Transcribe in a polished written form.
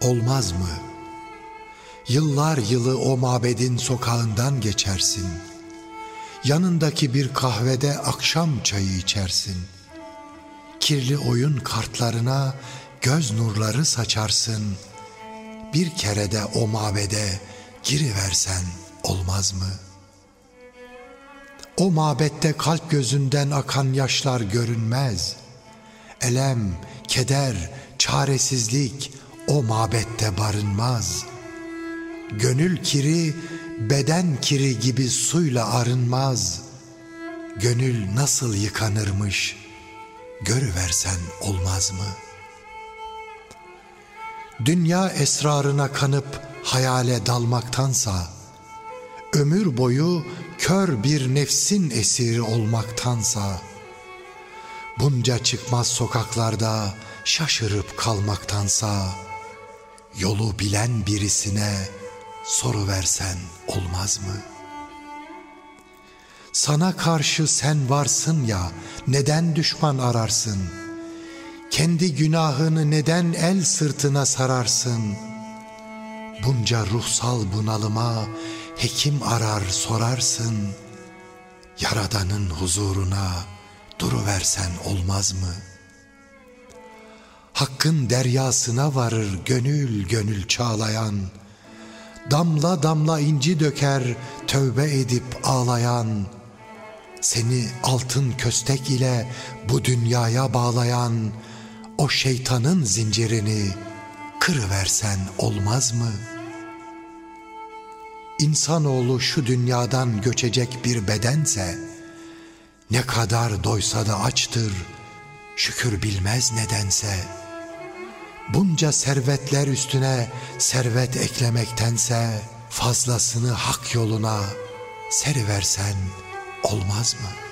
olmaz mı? Yıllar yılı o mabedin sokağından geçersin. Yanındaki bir kahvede akşam çayı içersin. Kirli oyun kartlarına göz nurları saçarsın. Bir kere de o mabede giriversen olmaz mı? O mabette kalp gözünden akan yaşlar görünmez. Elem, keder, çaresizlik o mabette barınmaz. Gönül kiri, beden kiri gibi suyla arınmaz. Gönül nasıl yıkanırmış, görüversen olmaz mı? Dünya esrarına kanıp hayale dalmaktansa, ömür boyu kör bir nefsin esiri olmaktansa, bunca çıkmaz sokaklarda şaşırıp kalmaktansa, yolu bilen birisine soruversen olmaz mı? Sana karşı sen varsın ya, neden düşman ararsın? Kendi günahını neden el sırtına sararsın? Bunca ruhsal bunalıma hekim arar sorarsın. Yaradanın huzuruna duruversen olmaz mı? Hakkın deryasına varır gönül gönül çağlayan, damla damla inci döker tövbe edip ağlayan, seni altın köstek ile bu dünyaya bağlayan o şeytanın zincirini kırıversen olmaz mı? İnsanoğlu şu dünyadan göçecek bir bedense, ne kadar doysa da açtır, şükür bilmez nedense. Bunca servetler üstüne servet eklemektense, fazlasını hak yoluna seriversen olmaz mı?